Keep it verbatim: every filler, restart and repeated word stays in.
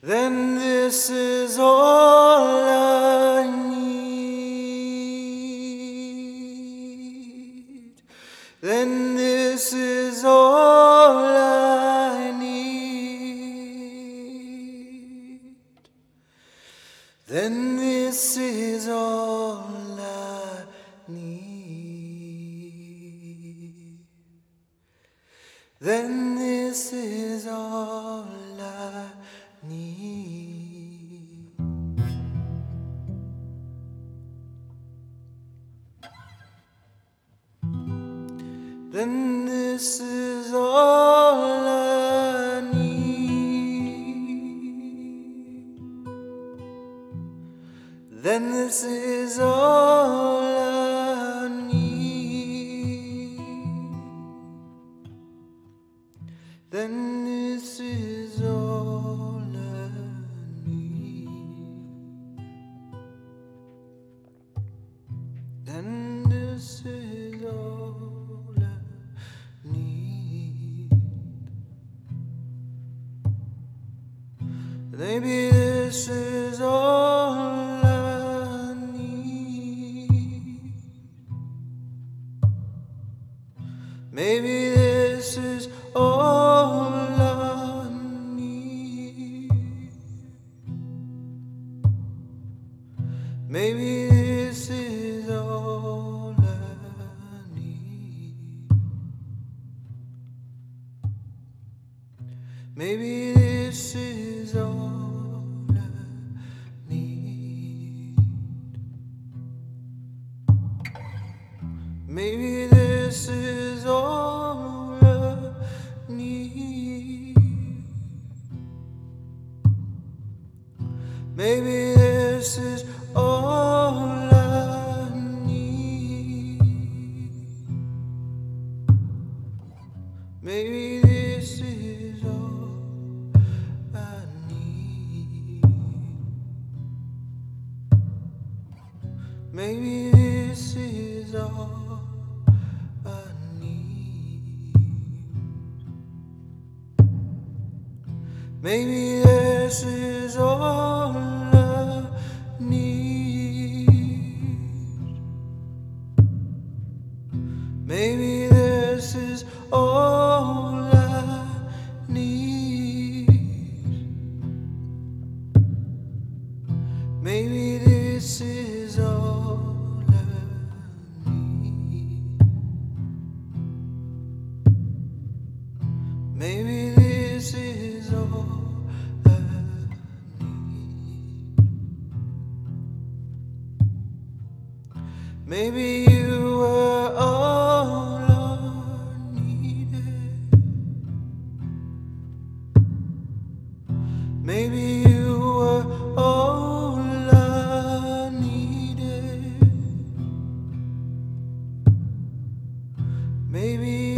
then this is all I need. Then this is all I need. Then this is all I need. Then this is all I need. Then this is all I need. Then this is all I need. Then this is all I need. Then this is all I need. Maybe this is all I need. Maybe this is all I need. Maybe this is all I need. Maybe this is all I need. Maybe this is all I need. Maybe this is all I need. Maybe this is all I need. Maybe this is all I need. Maybe this is all I need. Maybe this is all I need. Maybe this is all I need. Maybe this is all I need. Maybe you were all I needed. Maybe you were all I needed. Maybe